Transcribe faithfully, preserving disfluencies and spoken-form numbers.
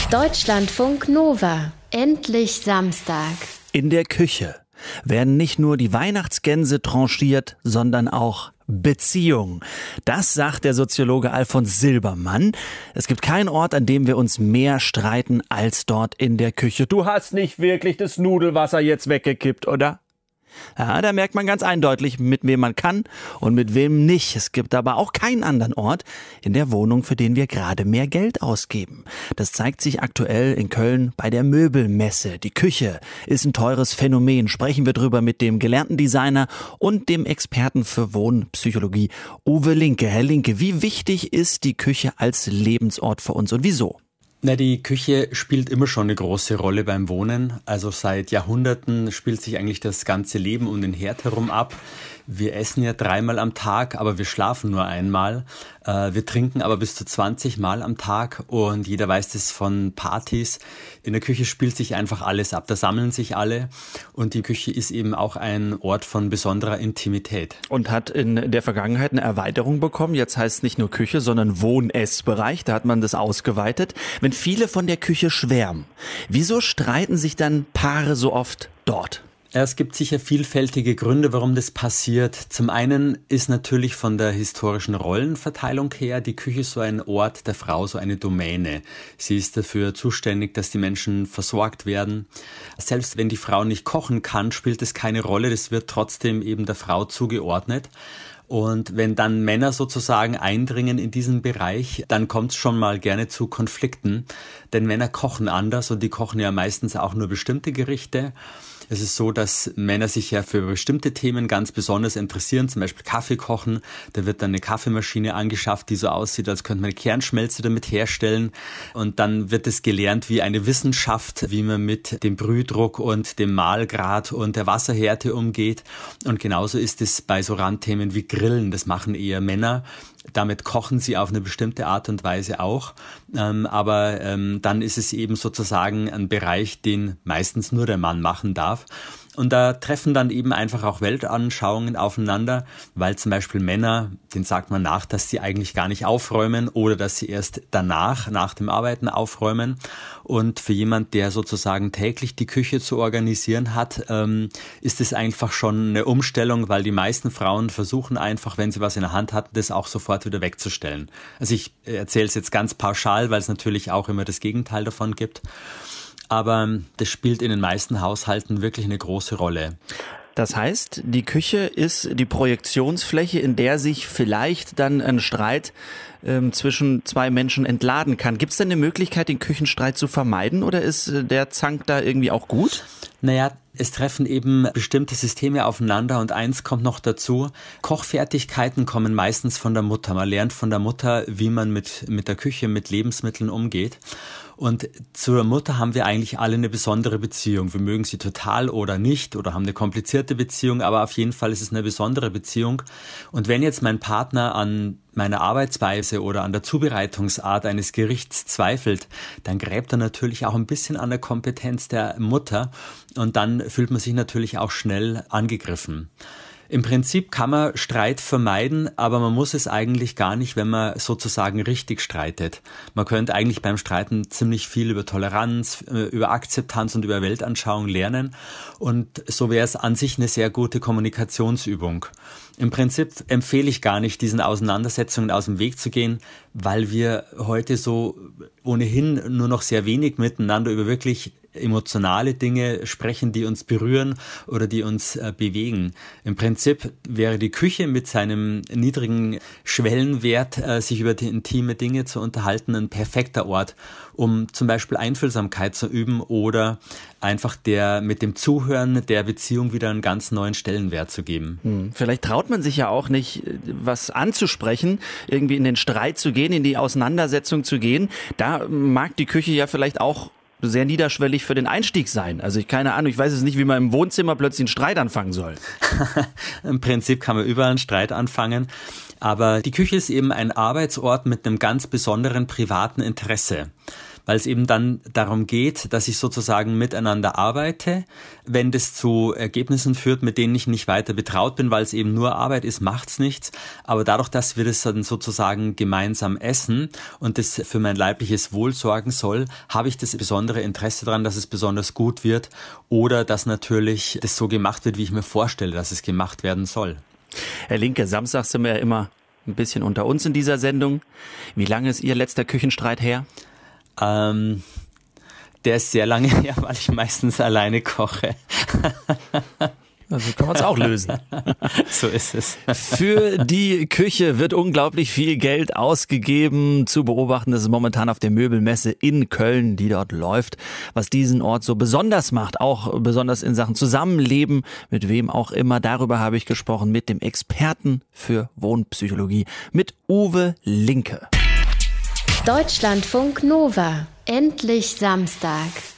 Deutschlandfunk Nova. Endlich Samstag. In der Küche werden nicht nur die Weihnachtsgänse tranchiert, sondern auch Beziehungen. Das sagt der Soziologe Alfons Silbermann. Es gibt keinen Ort, an dem wir uns mehr streiten als dort in der Küche. Du hast nicht wirklich das Nudelwasser jetzt weggekippt, oder? Ja, da merkt man ganz eindeutig, mit wem man kann und mit wem nicht. Es gibt aber auch keinen anderen Ort in der Wohnung, für den wir gerade mehr Geld ausgeben. Das zeigt sich aktuell in Köln bei der Möbelmesse. Die Küche ist ein teures Phänomen. Sprechen wir drüber mit dem gelernten Designer und dem Experten für Wohnpsychologie, Uwe Linke. Herr Linke, wie wichtig ist die Küche als Lebensort für uns und wieso? Na, die Küche spielt immer schon eine große Rolle beim Wohnen. Also seit Jahrhunderten spielt sich eigentlich das ganze Leben um den Herd herum ab. Wir essen ja dreimal am Tag, aber wir schlafen nur einmal. Wir trinken aber bis zu zwanzig Mal am Tag und jeder weiß das von Partys. In der Küche spielt sich einfach alles ab, da sammeln sich alle und die Küche ist eben auch ein Ort von besonderer Intimität. Und hat in der Vergangenheit eine Erweiterung bekommen. Jetzt heißt es nicht nur Küche, sondern Wohn-Ess-Bereich. Da hat man das ausgeweitet. Wenn viele von der Küche schwärmen, wieso streiten sich dann Paare so oft dort? Es gibt sicher vielfältige Gründe, warum das passiert. Zum einen ist natürlich von der historischen Rollenverteilung her die Küche so ein Ort der Frau, so eine Domäne. Sie ist dafür zuständig, dass die Menschen versorgt werden. Selbst wenn die Frau nicht kochen kann, spielt es keine Rolle. Das wird trotzdem eben der Frau zugeordnet. Und wenn dann Männer sozusagen eindringen in diesen Bereich, dann kommt es schon mal gerne zu Konflikten. Denn Männer kochen anders und die kochen ja meistens auch nur bestimmte Gerichte. Es ist so, dass Männer sich ja für bestimmte Themen ganz besonders interessieren, zum Beispiel Kaffee kochen. Da wird dann eine Kaffeemaschine angeschafft, die so aussieht, als könnte man eine Kernschmelze damit herstellen. Und dann wird es gelernt wie eine Wissenschaft, wie man mit dem Brühdruck und dem Mahlgrad und der Wasserhärte umgeht. Und genauso ist es bei so Randthemen wie Grillen. Das machen eher Männer. Damit kochen sie auf eine bestimmte Art und Weise auch. Ähm, aber ähm, dann ist es eben sozusagen ein Bereich, den meistens nur der Mann machen darf. Und da treffen dann eben einfach auch Weltanschauungen aufeinander, weil zum Beispiel Männer, denen sagt man nach, dass sie eigentlich gar nicht aufräumen oder dass sie erst danach, nach dem Arbeiten aufräumen. Und für jemand, der sozusagen täglich die Küche zu organisieren hat, ähm, ist es einfach schon eine Umstellung, weil die meisten Frauen versuchen einfach, wenn sie was in der Hand hatten, das auch sofort wieder wegzustellen. Also ich erzähle es jetzt ganz pauschal, weil es natürlich auch immer das Gegenteil davon gibt. Aber das spielt in den meisten Haushalten wirklich eine große Rolle. Das heißt, die Küche ist die Projektionsfläche, in der sich vielleicht dann ein Streit ähm, zwischen zwei Menschen entladen kann. Gibt es denn eine Möglichkeit, den Küchenstreit zu vermeiden oder ist der Zank da irgendwie auch gut? Naja, es treffen eben bestimmte Systeme aufeinander und eins kommt noch dazu. Kochfertigkeiten kommen meistens von der Mutter. Man lernt von der Mutter, wie man mit, mit der Küche, mit Lebensmitteln umgeht. Und zur Mutter haben wir eigentlich alle eine besondere Beziehung. Wir mögen sie total oder nicht oder haben eine komplizierte Beziehung, aber auf jeden Fall ist es eine besondere Beziehung. Und wenn jetzt mein Partner an meiner Arbeitsweise oder an der Zubereitungsart eines Gerichts zweifelt, dann gräbt er natürlich auch ein bisschen an der Kompetenz der Mutter und dann fühlt man sich natürlich auch schnell angegriffen. Im Prinzip kann man Streit vermeiden, aber man muss es eigentlich gar nicht, wenn man sozusagen richtig streitet. Man könnte eigentlich beim Streiten ziemlich viel über Toleranz, über Akzeptanz und über Weltanschauung lernen und so wäre es an sich eine sehr gute Kommunikationsübung. Im Prinzip empfehle ich gar nicht, diesen Auseinandersetzungen aus dem Weg zu gehen, weil wir heute so ohnehin nur noch sehr wenig miteinander über wirklich emotionale Dinge sprechen, die uns berühren oder die uns äh, bewegen. Im Prinzip wäre die Küche mit seinem niedrigen Schwellenwert, äh, sich über die intime Dinge zu unterhalten, ein perfekter Ort, um zum Beispiel Einfühlsamkeit zu üben oder einfach der mit dem Zuhören der Beziehung wieder einen ganz neuen Stellenwert zu geben. Hm. Vielleicht traut man sich ja auch nicht, was anzusprechen, irgendwie in den Streit zu gehen, in die Auseinandersetzung zu gehen. Da mag die Küche ja vielleicht auch sehr niederschwellig für den Einstieg sein. Also ich keine Ahnung, ich weiß es nicht, wie man im Wohnzimmer plötzlich einen Streit anfangen soll. Im Prinzip kann man überall einen Streit anfangen, aber die Küche ist eben ein Arbeitsort mit einem ganz besonderen privaten Interesse. weil es eben dann darum geht, dass ich sozusagen miteinander arbeite. Wenn das zu Ergebnissen führt, mit denen ich nicht weiter betraut bin, weil es eben nur Arbeit ist, macht's nichts. Aber dadurch, dass wir das dann sozusagen gemeinsam essen und das für mein leibliches Wohl sorgen soll, habe ich das besondere Interesse daran, dass es besonders gut wird oder dass natürlich das so gemacht wird, wie ich mir vorstelle, dass es gemacht werden soll. Herr Linke, samstags sind wir ja immer ein bisschen unter uns in dieser Sendung. Wie lange ist Ihr letzter Küchenstreit her? Ähm, der ist sehr lange her, weil ich meistens alleine koche. Also kann man es auch lösen. So ist es. Für die Küche wird unglaublich viel Geld ausgegeben. Zu beobachten ist es momentan auf der Möbelmesse in Köln, die dort läuft. Was diesen Ort so besonders macht, auch besonders in Sachen Zusammenleben, mit wem auch immer, darüber habe ich gesprochen mit dem Experten für Wohnpsychologie, mit Uwe Linke. Deutschlandfunk Nova. Endlich Samstag.